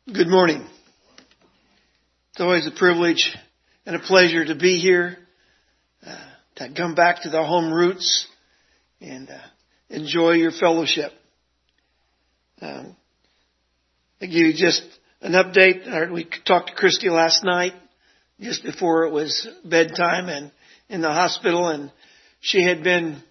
Good morning. It's always a privilege and a pleasure to be here, to come back to the home roots and enjoy your fellowship. I give you just an update. We talked to Christy last night, just before it was bedtime and in the hospital, and she had been,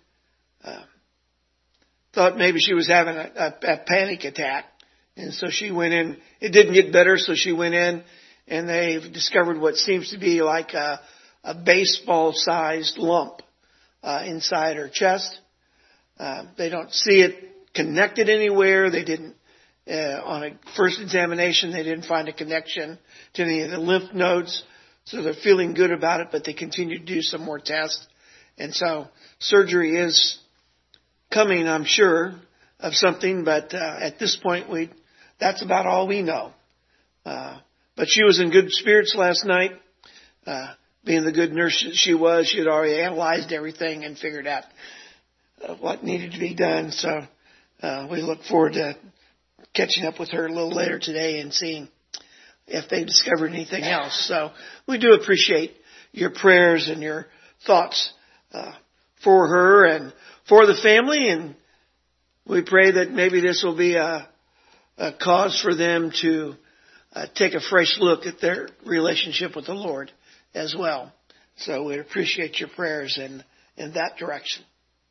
thought maybe she was having a panic attack. And so she went in. It didn't get better, so she went in, and they've discovered what seems to be like a baseball-sized lump inside her chest. They don't see it connected anywhere. They didn't, on a first examination, they didn't find a connection to any of the lymph nodes. So they're feeling good about it, but they continue to do some more tests. And so surgery is coming, I'm sure, of something, but at this point, that's about all we know. But she was in good spirits last night. Being the good nurse that she was, she had already analyzed everything and figured out what needed to be done. So we look forward to catching up with her a little later today and seeing if they discovered anything else. So we do appreciate your prayers and your thoughts for her and for the family, and we pray that maybe this will be a cause for them to take a fresh look at their relationship with the Lord as well. So we appreciate your prayers in that direction.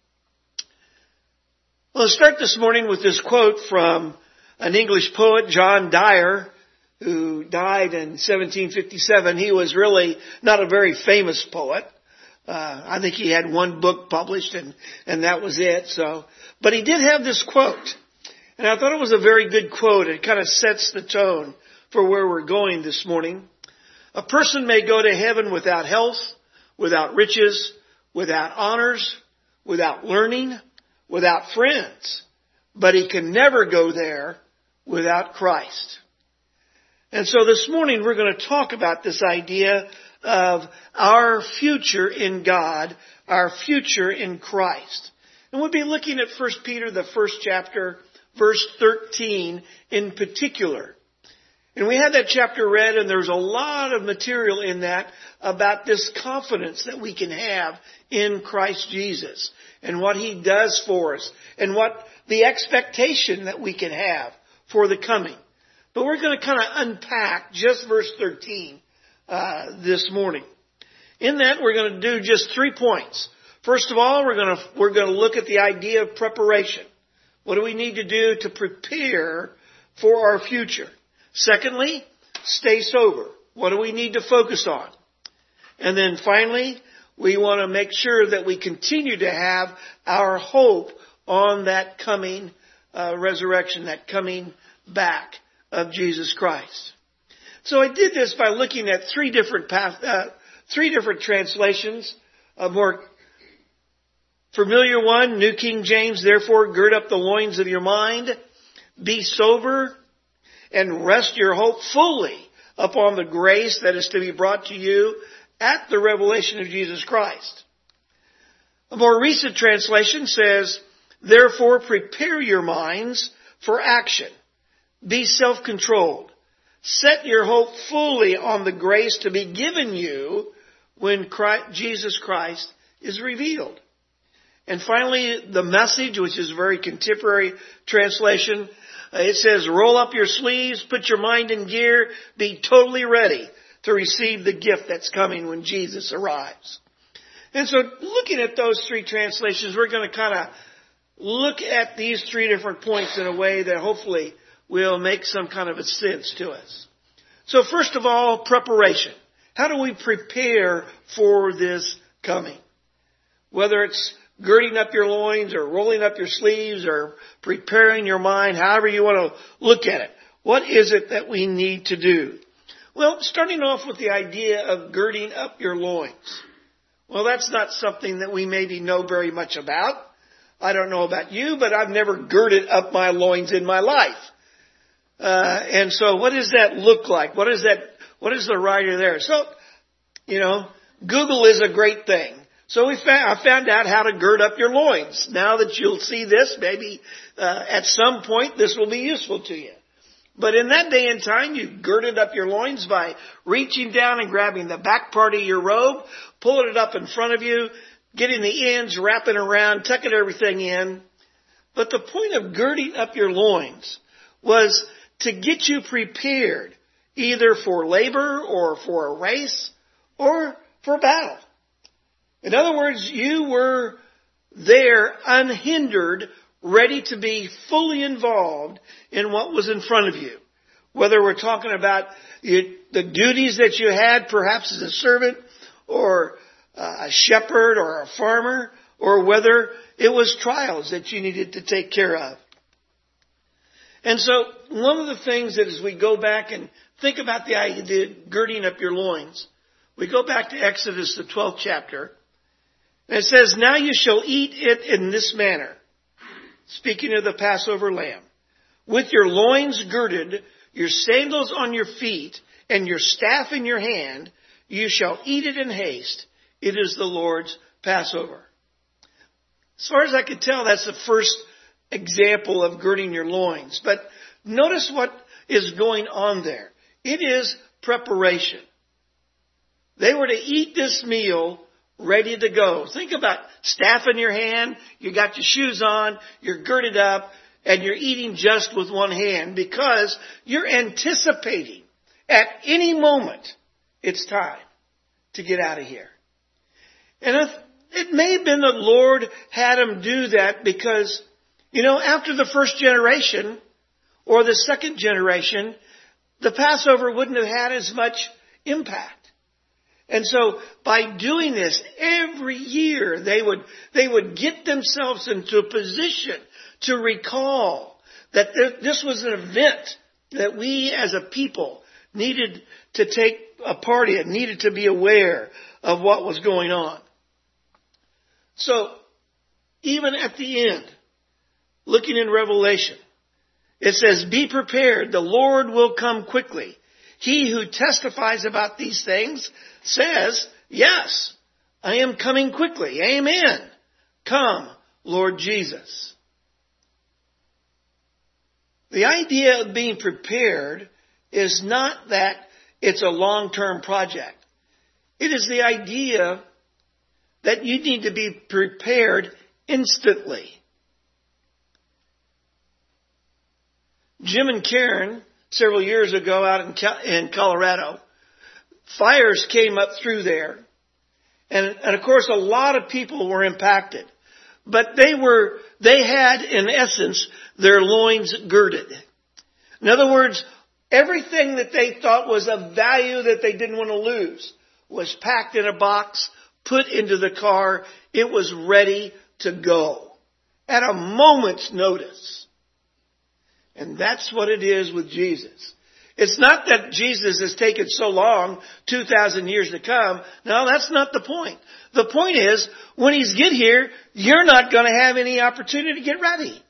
Well, let's start this morning with this quote from an English poet, John Dyer, who died in 1757. He was really not a very famous poet. I think he had one book published and that was it. But he did have this quote. And I thought it was a very good quote. It kind of sets the tone for where we're going this morning. A person may go to heaven without health, without riches, without honors, without learning, without friends, but he can never go there without Christ. And so this morning we're going to talk about this idea of our future in God, our future in Christ. And we'll be looking at 1 Peter, the first chapter, verse 13 in particular. And we had that chapter read, and there's a lot of material in that about this confidence that we can have in Christ Jesus and what He does for us and what the expectation that we can have for the coming. But we're going to kind of unpack just verse 13 this morning. In that, we're going to do just 3 points. First of all, we're going to look at the idea of preparation. What do we need to do to prepare for our future? Secondly, stay sober. What do we need to focus on? And then finally, we want to make sure that we continue to have our hope on that coming resurrection, that coming back of Jesus Christ. So I did this by looking at three different translations. A more familiar one, New King James, therefore gird up the loins of your mind, be sober, and rest your hope fully upon the grace that is to be brought to you at the revelation of Jesus Christ. A more recent translation says, therefore prepare your minds for action. Be self-controlled. Set your hope fully on the grace to be given you when Jesus Christ is revealed. And finally, the Message, which is a very contemporary translation, it says, roll up your sleeves, put your mind in gear, be totally ready to receive the gift that's coming when Jesus arrives. And so looking at those three translations, we're going to kind of look at these three different points in a way that hopefully will make some kind of a sense to us. So first of all, preparation. How do we prepare for this coming? Whether it's girding up your loins or rolling up your sleeves or preparing your mind, however you want to look at it. What is it that we need to do? Well, starting off with the idea of girding up your loins. Well, that's not something that we maybe know very much about. I don't know about you, but I've never girded up my loins in my life. And so what does that look like? What is the writer there? So, Google is a great thing. So I found out how to gird up your loins. Now that you'll see this, maybe at some point this will be useful to you. But in that day and time, you girded up your loins by reaching down and grabbing the back part of your robe, pulling it up in front of you, getting the ends, wrapping around, tucking everything in. But the point of girding up your loins was to get you prepared either for labor or for a race or for battle. In other words, you were there unhindered, ready to be fully involved in what was in front of you. Whether we're talking about the duties that you had perhaps as a servant or a shepherd or a farmer, or whether it was trials that you needed to take care of. And so one of the things that as we go back and think about the idea of girding up your loins, we go back to Exodus, the 12th chapter, and it says, "Now you shall eat it in this manner," speaking of the Passover lamb, "with your loins girded, your sandals on your feet, and your staff in your hand, you shall eat it in haste. It is the Lord's Passover." As far as I could tell, that's the first example of girding your loins. But notice what is going on there. It is preparation. They were to eat this meal ready to go. Think about staff in your hand, you got your shoes on, you're girded up, and you're eating just with one hand because you're anticipating at any moment it's time to get out of here. And it may have been the Lord had him do that because, after the first generation or the second generation, the Passover wouldn't have had as much impact. And so by doing this every year, they would get themselves into a position to recall that this was an event that we as a people needed to take a part in, needed to be aware of what was going on. So even at the end, looking in Revelation, it says, "Be prepared, the Lord will come quickly. He who testifies about these things says, yes, I am coming quickly. Amen. Come, Lord Jesus." The idea of being prepared is not that it's a long-term project. It is the idea that you need to be prepared instantly. Jim and Karen, several years ago out in Colorado, fires came up through there. And of course, a lot of people were impacted. But they had, in essence, their loins girded. In other words, everything that they thought was of value that they didn't want to lose was packed in a box, put into the car. It was ready to go at a moment's notice. And that's what it is with Jesus. It's not that Jesus has taken so long, 2,000 years to come. No, that's not the point. The point is, when He's get here, you're not going to have any opportunity to get ready.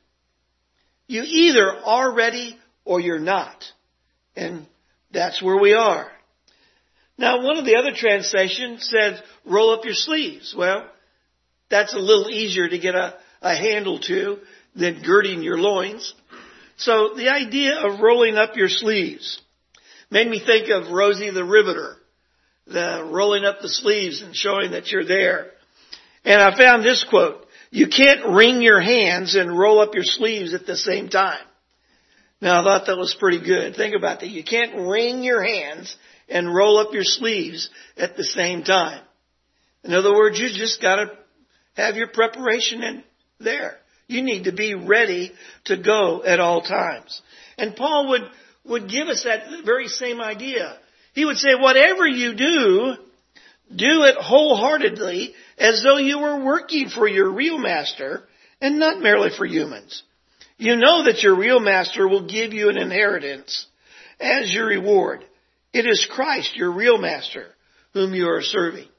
You either are ready or you're not. And that's where we are. Now, one of the other translations said, roll up your sleeves. Well, that's a little easier to get a handle to than girding your loins. So the idea of rolling up your sleeves made me think of Rosie the Riveter, the rolling up the sleeves and showing that you're there. And I found this quote, "You can't wring your hands and roll up your sleeves at the same time." Now I thought that was pretty good. Think about that. You can't wring your hands and roll up your sleeves at the same time. In other words, you just got to have your preparation in there. You need to be ready to go at all times. And Paul would give us that very same idea. He would say, whatever you do, do it wholeheartedly as though you were working for your real master and not merely for humans. You know that your real master will give you an inheritance as your reward. It is Christ, your real master, whom you are serving.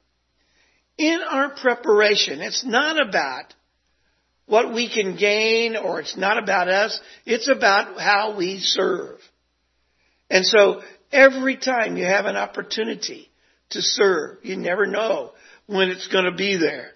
In our preparation, it's not about what we can gain, or it's not about us. It's about how we serve. And so every time you have an opportunity to serve, you never know when it's going to be there.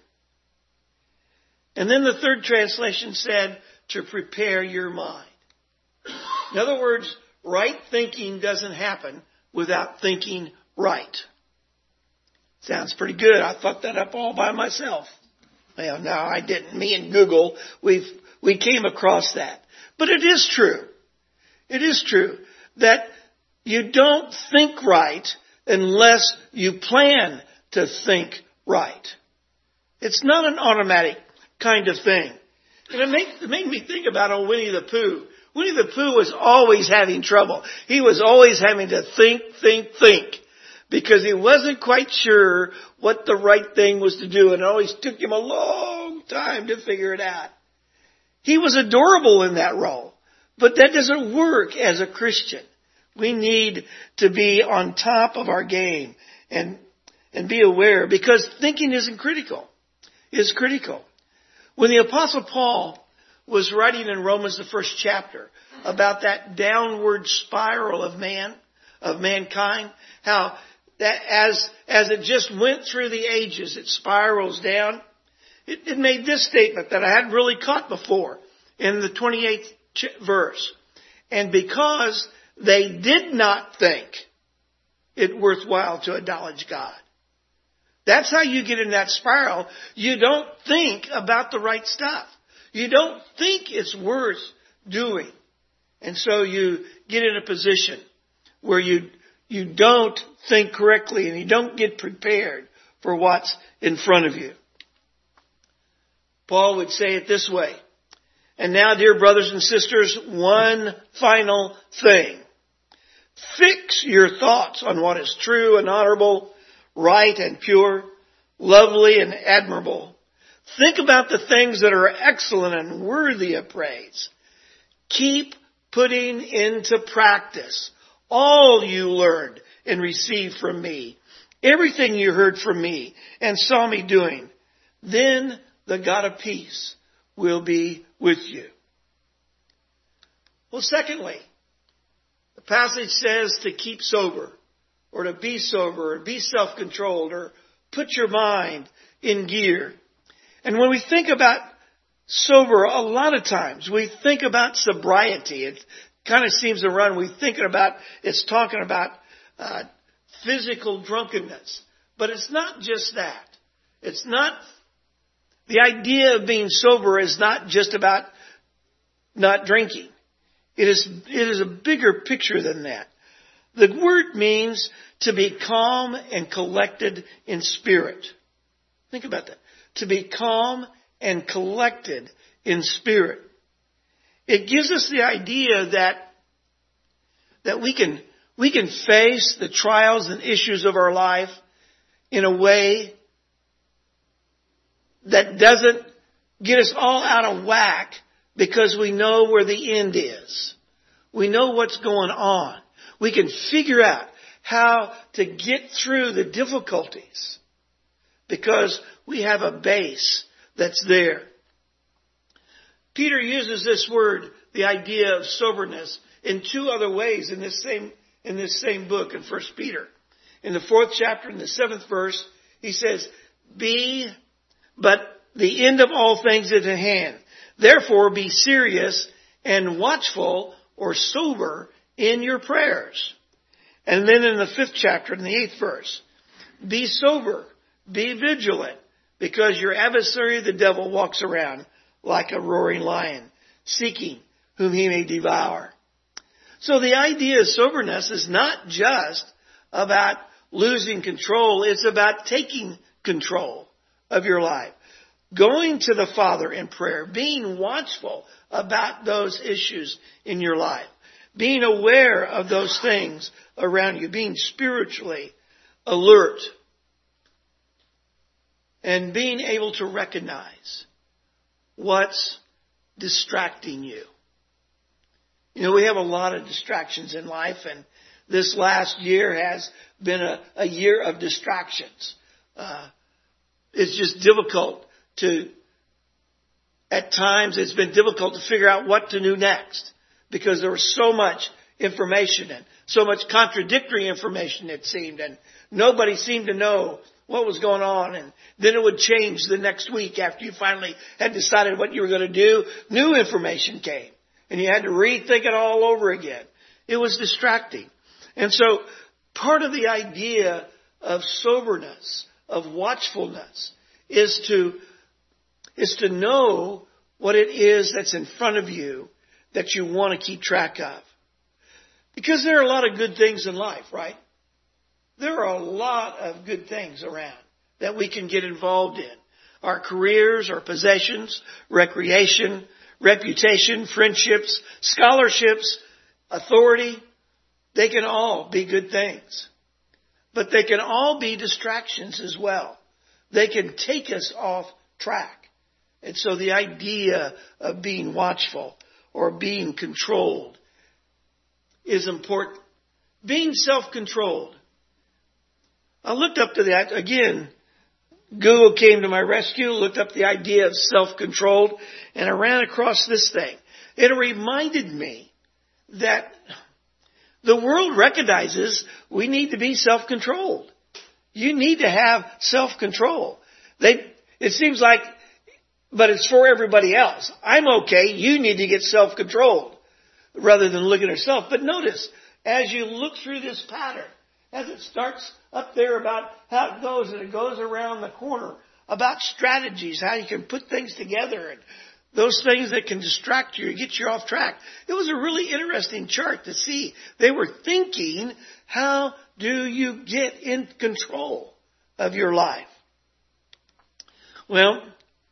And then the third translation said to prepare your mind. In other words, right thinking doesn't happen without thinking right. Sounds pretty good. I thought that up all by myself. Well, no, I didn't. Me and Google, we came across that. But it is true. It is true that you don't think right unless you plan to think right. It's not an automatic kind of thing. And it made me think about old Winnie the Pooh. Winnie the Pooh was always having trouble. He was always having to think, because he wasn't quite sure what the right thing was to do, and it always took him a long time to figure it out. He was adorable in that role, but that doesn't work as a Christian. We need to be on top of our game and be aware, because thinking isn't critical. It's critical. When the Apostle Paul was writing in Romans, the first chapter, about that downward spiral of mankind, how that as it just went through the ages, it spirals down. It made this statement that I hadn't really caught before in the 28th verse. And because they did not think it worthwhile to acknowledge God. That's how you get in that spiral. You don't think about the right stuff. You don't think it's worth doing. And so you get in a position where you don't think correctly and you don't get prepared for what's in front of you. Paul would say it this way. And now, dear brothers and sisters, one final thing. Fix your thoughts on what is true and honorable, right and pure, lovely and admirable. Think about the things that are excellent and worthy of praise. Keep putting into practice all you learned and received from me, everything you heard from me and saw me doing. Then the God of peace will be with you. Well, secondly, the passage says to keep sober, or to be sober, or be self-controlled, or put your mind in gear. And when we think about sober, a lot of times we think about sobriety. It kind of seems to run. It's talking about physical drunkenness. But it's not just that. It's not, the idea of being sober is not just about not drinking. It is a bigger picture than that. The word means to be calm and collected in spirit. Think about that. To be calm and collected in spirit. It gives us the idea that we can face the trials and issues of our life in a way that doesn't get us all out of whack, because we know where the end is. We know what's going on. We can figure out how to get through the difficulties because we have a base that's there. Peter uses this word, the idea of soberness, in two other ways in this same book in 1 Peter. In the 4th chapter, in the 7th verse, he says, but the end of all things is at hand. Therefore, be serious and watchful or sober in your prayers. And then in the 5th chapter, in the 8th verse, be sober, be vigilant, because your adversary, the devil, walks around like a roaring lion, seeking whom he may devour. So the idea of soberness is not just about losing control. It's about taking control of your life. Going to the Father in prayer, being watchful about those issues in your life, being aware of those things around you, being spiritually alert, and being able to recognize what's distracting you. You know, we have a lot of distractions in life, and this last year has been a year of distractions. It's just difficult at times it's been difficult to figure out what to do next, because there was so much information and so much contradictory information, it seemed, and nobody seemed to know what was going on. And then it would change the next week after you finally had decided what you were going to do. New information came, and you had to rethink it all over again. It was distracting. And so part of the idea of soberness, of watchfulness, is to know what it is that's in front of you that you want to keep track of. Because there are a lot of good things in life, right? There are a lot of good things around that we can get involved in. Our careers, our possessions, recreation, reputation, friendships, scholarships, authority, they can all be good things. But they can all be distractions as well. They can take us off track. And so the idea of being watchful or being controlled is important. Being self-controlled. I looked up to that. Again, Google came to my rescue, looked up the idea of self-controlled, and I ran across this thing. It reminded me that the world recognizes we need to be self-controlled. You need to have self-control. It seems like, but it's for everybody else. I'm okay. You need to get self-controlled rather than looking at yourself. But notice, as you look through this pattern, as it starts up there about how it goes and it goes around the corner, about strategies, how you can put things together and those things that can distract you or get you off track. It was a really interesting chart to see. They were thinking, how do you get in control of your life? Well,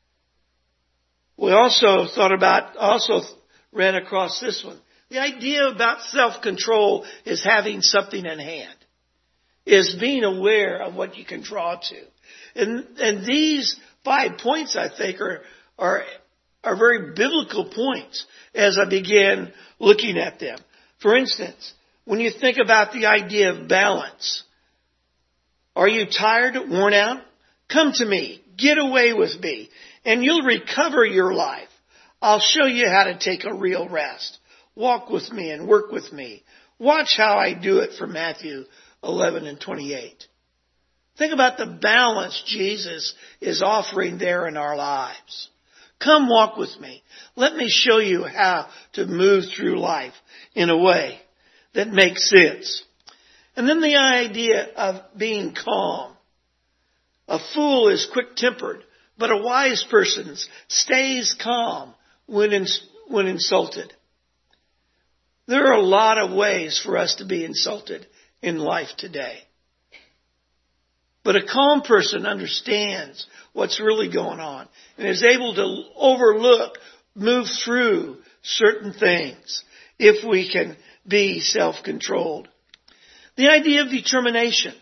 we also ran across this one. The idea about self-control is having something in hand, is being aware of what you can draw to. And these 5 points, I think, are very biblical points as I began looking at them. For instance, when you think about the idea of balance, are you tired, worn out? Come to me, get away with me, and you'll recover your life. I'll show you how to take a real rest. Walk with me and work with me. Watch how I do it, from Matthew 11:28. Think about the balance Jesus is offering there in our lives. Come walk with me. Let me show you how to move through life in a way that makes sense. And then the idea of being calm. A fool is quick-tempered, but a wise person stays calm when insulted. There are a lot of ways for us to be insulted in life today. But a calm person understands what's really going on and is able to move through certain things if we can be self-controlled. The idea of determination.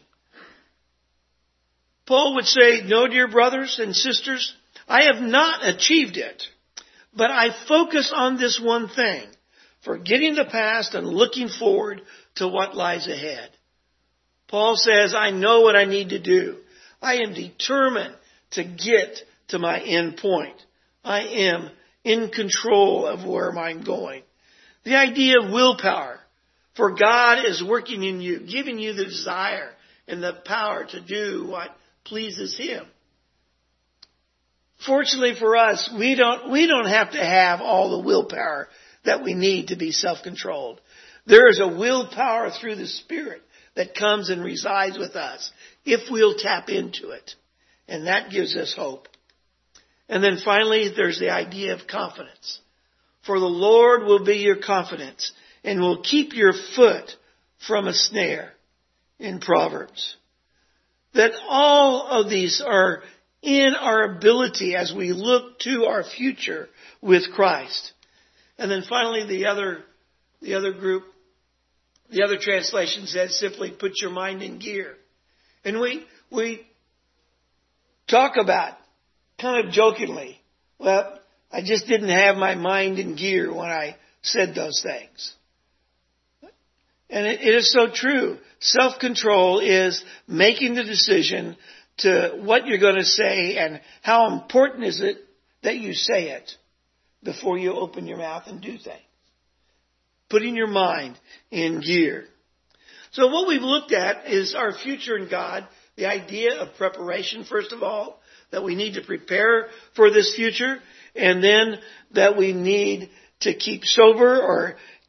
Paul would say, no, dear brothers and sisters, I have not achieved it, but I focus on this one thing, forgetting the past and looking forward to what lies ahead. Paul says, I know what I need to do. I am determined to get to my end point. I am in control of where I'm going. The idea of willpower. For God is working in you, giving you the desire and the power to do what pleases Him. Fortunately for us, we don't have to have all the willpower that we need to be self-controlled. There is a willpower through the Spirit that comes and resides with us if we'll tap into it. And that gives us hope. And then finally, there's the idea of confidence. For the Lord will be your confidence and will keep your foot from a snare, in Proverbs. That all of these are in our ability as we look to our future with Christ. And then finally, the other group, the other translation says simply, put your mind in gear. And we talk about, kind of jokingly, well, I just didn't have my mind in gear when I said those things. And it is so true. Self-control is making the decision to what you're going to say and how important is it that you say it before you open your mouth and do things. Putting your mind in gear. So what we've looked at is our future in God, the idea of preparation, first of all, that we need to prepare for this future, and then that we need to keep sober or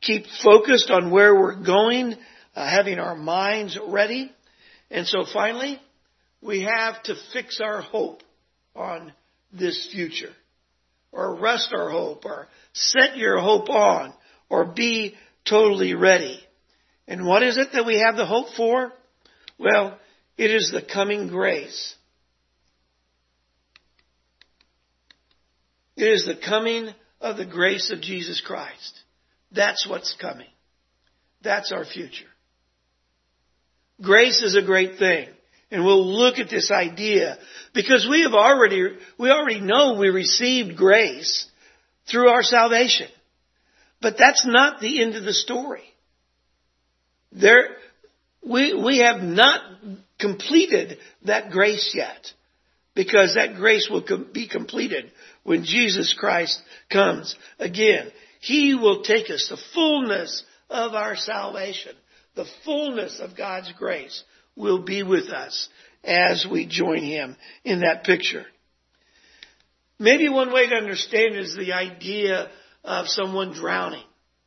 keep focused on where we're going, having our minds ready. And so finally, we have to fix our hope on this future, or rest our hope, or set your hope on, or be totally ready. And what is it that we have the hope for? Well, it is the coming grace. It is the coming of the grace of Jesus Christ. That's what's coming. That's our future. Grace is a great thing. And we'll look at this idea because we already know we received grace through our salvation. But that's not the end of the story. We have not completed that grace yet, because that grace will be completed when Jesus Christ comes again. He will take us the fullness of our salvation. The fullness of God's grace will be with us as we join Him in that picture. Maybe one way to understand is the idea of someone drowning.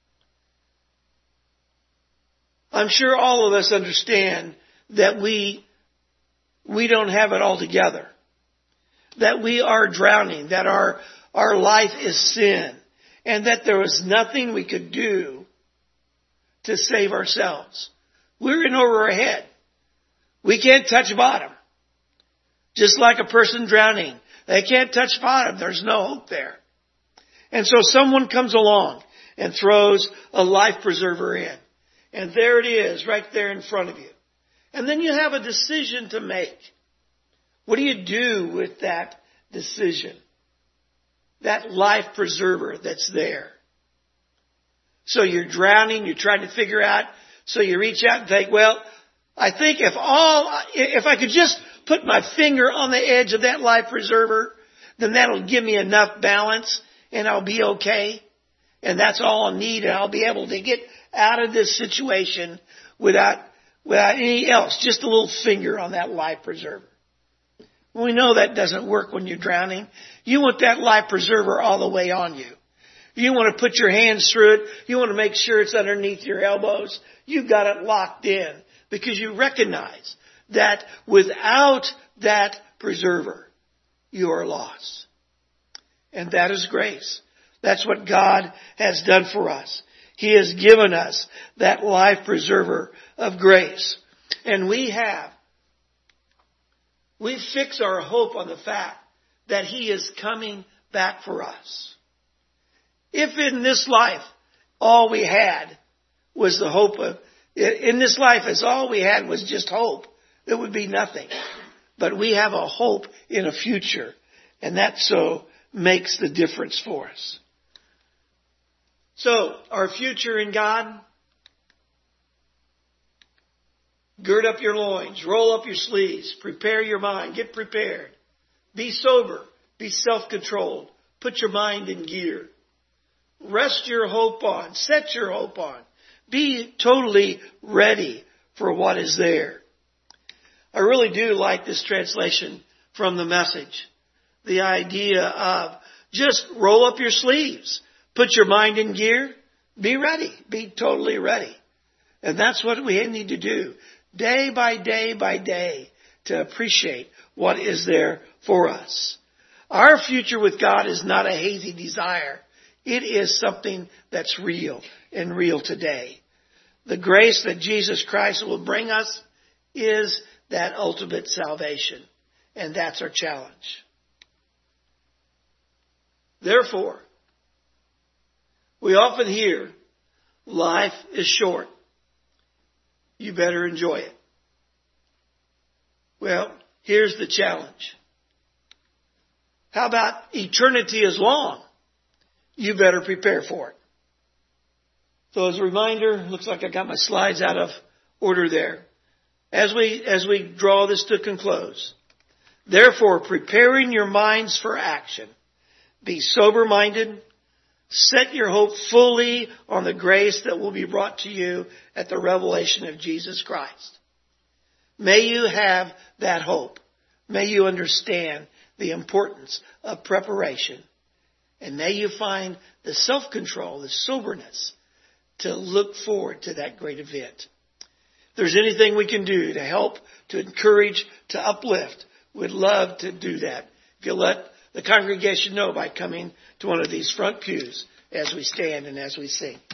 I'm sure all of us understand that we don't have it all together. That we are drowning, that our life is sin, and that there was nothing we could do to save ourselves. We're in over our head. We can't touch bottom. Just like a person drowning. They can't touch bottom. There's no hope there. And so someone comes along and throws a life preserver in. And there it is, right there in front of you. And then you have a decision to make. What do you do with that decision? That life preserver that's there. So you're drowning, you're trying to figure out, so you reach out and think, well, I think if I could just put my finger on the edge of that life preserver, then that'll give me enough balance and I'll be okay. And that's all I need, and I'll be able to get out of this situation without anything else, just a little finger on that life preserver. We know that doesn't work when you're drowning. You want that life preserver all the way on you. You want to put your hands through it. You want to make sure it's underneath your elbows. You've got it locked in because you recognize that without that preserver, you are lost. And that is grace. That's what God has done for us. He has given us that life preserver of grace. And we fix our hope on the fact that He is coming back for us. If in this life all we had was the hope of, in this life as all we had was just hope, there would be nothing. But we have a hope in a future, and that so makes the difference for us. So, our future in God, gird up your loins, roll up your sleeves, prepare your mind, get prepared. Be sober, be self-controlled, put your mind in gear. Rest your hope on, set your hope on. Be totally ready for what is there. I really do like this translation from the Message. The idea of just roll up your sleeves, put your mind in gear, be ready, be totally ready. And that's what we need to do day by day by day to appreciate what is there for us. Our future with God is not a hazy desire. It is something that's real and real today. The grace that Jesus Christ will bring us is that ultimate salvation. And that's our challenge. Therefore, we often hear, life is short. You better enjoy it. Well, here's the challenge. How about eternity is long? You better prepare for it. So as a reminder, looks like I got my slides out of order there. As we draw this to a close. Therefore, preparing your minds for action. Be sober-minded. Set your hope fully on the grace that will be brought to you at the revelation of Jesus Christ. May you have that hope. May you understand the importance of preparation. And may you find the self-control, the soberness to look forward to that great event. If there's anything we can do to help, to encourage, to uplift, we'd love to do that. If you'll let the congregation know by coming to one of these front pews as we stand and as we sing.